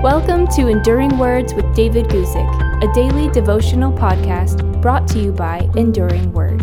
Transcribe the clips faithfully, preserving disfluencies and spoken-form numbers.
Welcome to Enduring Words with David Guzik, a daily devotional podcast brought to you by Enduring Word.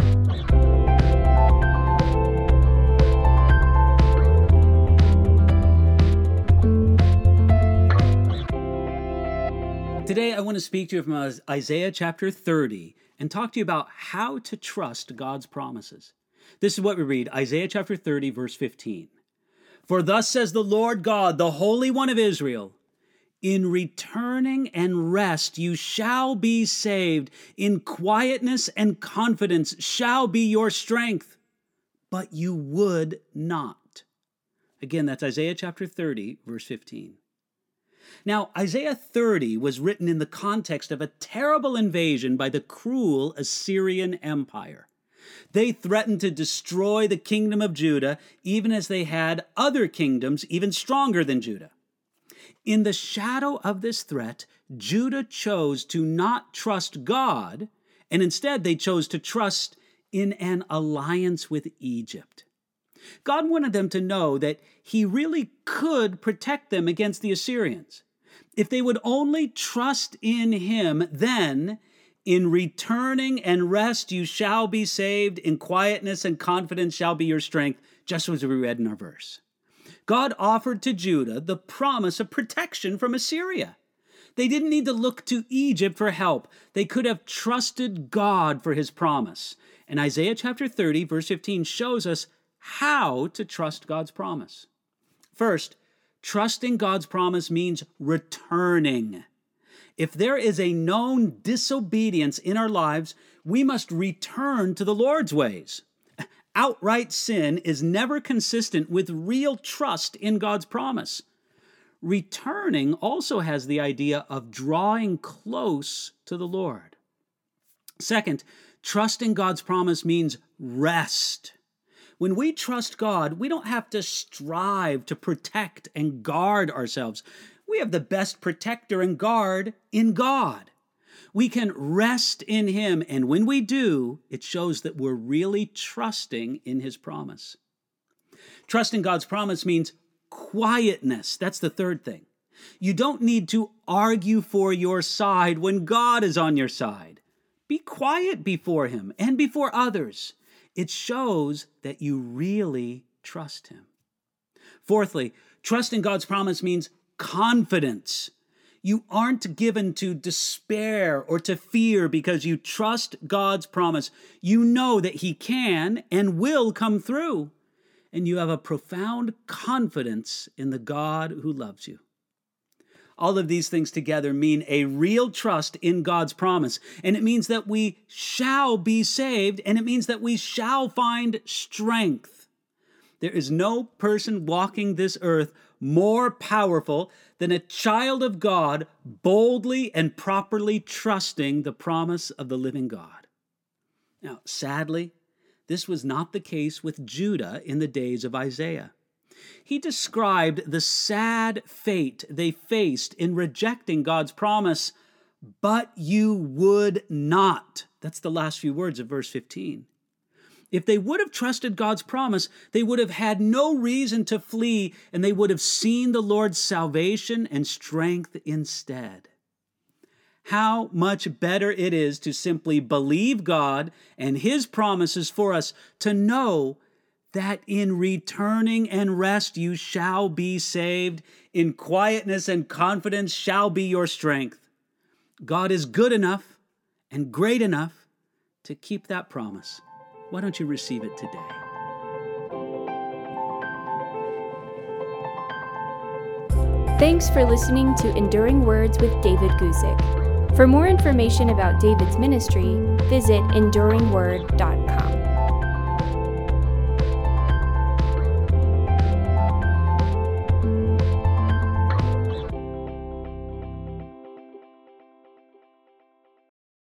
Today I want to speak to you from Isaiah chapter thirty and talk to you about how to trust God's promises. This is what we read, Isaiah chapter thirty, verse fifteen. For thus says the Lord God, the Holy One of Israel, in returning and rest you shall be saved, in quietness and confidence shall be your strength, but you would not. Again, that's Isaiah chapter thirty, verse fifteen. Now, Isaiah thirty was written in the context of a terrible invasion by the cruel Assyrian Empire. They threatened to destroy the kingdom of Judah, even as they had other kingdoms even stronger than Judah. In the shadow of this threat, Judah chose to not trust God, and instead they chose to trust in an alliance with Egypt. God wanted them to know that He really could protect them against the Assyrians. If they would only trust in Him, then in returning and rest you shall be saved, in quietness and confidence shall be your strength, just as we read in our verse. God offered to Judah the promise of protection from Assyria. They didn't need to look to Egypt for help. They could have trusted God for His promise. And Isaiah chapter thirty, verse fifteen shows us how to trust God's promise. First, trusting God's promise means returning. If there is a known disobedience in our lives, we must return to the Lord's ways. Outright sin is never consistent with real trust in God's promise. Returning also has the idea of drawing close to the Lord. Second, trusting God's promise means rest. When we trust God, we don't have to strive to protect and guard ourselves. We have the best protector and guard in God. We can rest in Him, and when we do, it shows that we're really trusting in His promise. Trusting God's promise means quietness. That's the third thing. You don't need to argue for your side when God is on your side. Be quiet before Him and before others. It shows that you really trust Him. Fourthly, trusting God's promise means confidence. You aren't given to despair or to fear because you trust God's promise. You know that He can and will come through, and you have a profound confidence in the God who loves you. All of these things together mean a real trust in God's promise, and it means that we shall be saved, and it means that we shall find strength. There is no person walking this earth more powerful than a child of God boldly and properly trusting the promise of the living God. Now, sadly, this was not the case with Judah in the days of Isaiah. He described the sad fate they faced in rejecting God's promise, but you would not. That's the last few words of verse fifteen. If they would have trusted God's promise, they would have had no reason to flee, and they would have seen the Lord's salvation and strength instead. How much better it is to simply believe God and His promises for us, to know that in returning and rest you shall be saved, in quietness and confidence shall be your strength. God is good enough and great enough to keep that promise. Why don't you receive it today? Thanks for listening to Enduring Words with David Guzik. For more information about David's ministry, visit enduring word dot com.